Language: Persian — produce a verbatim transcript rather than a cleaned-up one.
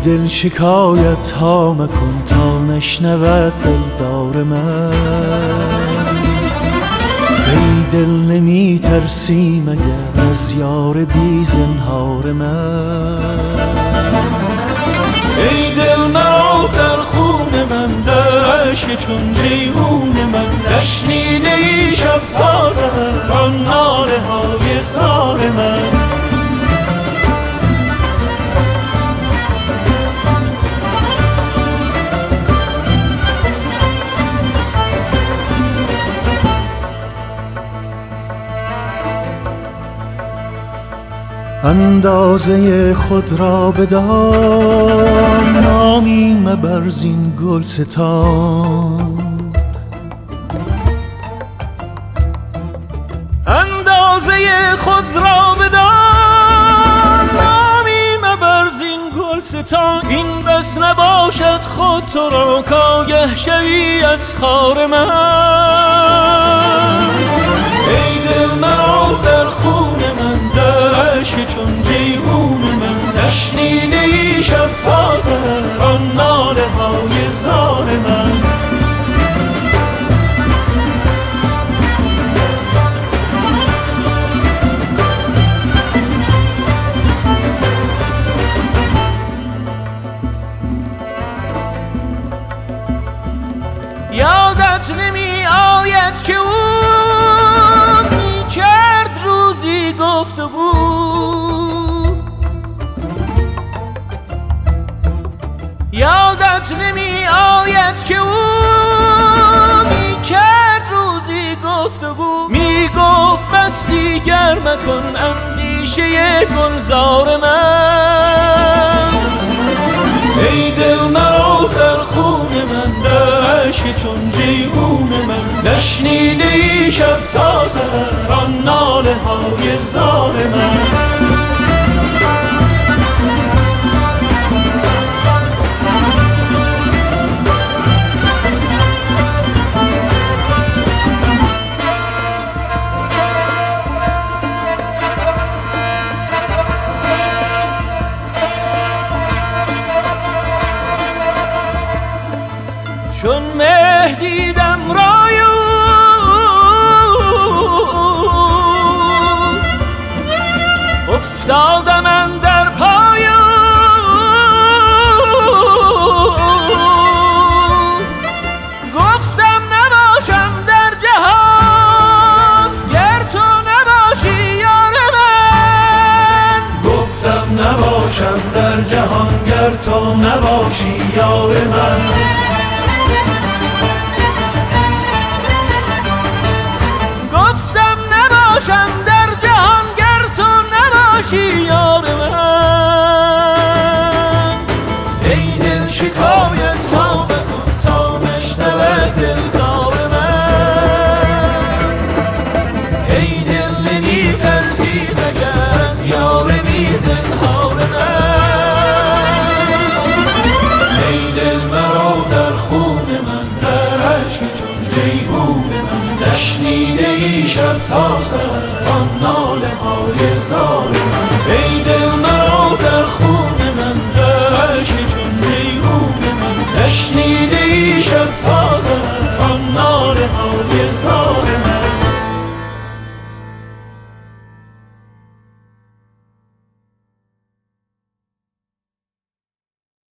دل شکایت ها مکن تا نشنود دلدار من. ای دل نمی ترسی مگر از یار بی زنهار من. ای دل مرا در خون من در عشق چون جیهون من. نشنیده ای شب تا سحر آن ناله های زار من. اندازه خود را بدان نامی مبر زین گلستان. اندازه خود را بدان نامی مبر زین گلستان. این بس نباشد خود تو را کآگه شوی از خار من. ای دل مرا در خون من در عشق چون جیهون من. نشنیده ای شب تا سحر آن ناله های زار من. یادت نمی آید که او می کرد روزی گفتگو. یادت نمی آید که او می کرد روزی گفتگو. می گفت بس دیگر مکن اندیشه گلزار من. ای دل مرا در خون من در عشق چون جیهون من. نشنیده ای شب تا سحر آن ناله های زار من. چون مه دیدم رای افتادم اندر پای. گفتم نباشم در جهان گر تو نباشی یار من. گفتم نباشم در جهان گر تو نباشی یار من. گفتم نباشم در جهان گر تو نباشی یار من. ای دل شکایت ها بکن تا نشنود دلدار من. ای دل نمی ترسی مگر از یار بی زنهار من. ای دل مرا در خون من در عشق چون جیهون من. نشنیده ای شب تا سحر آن ناله های زار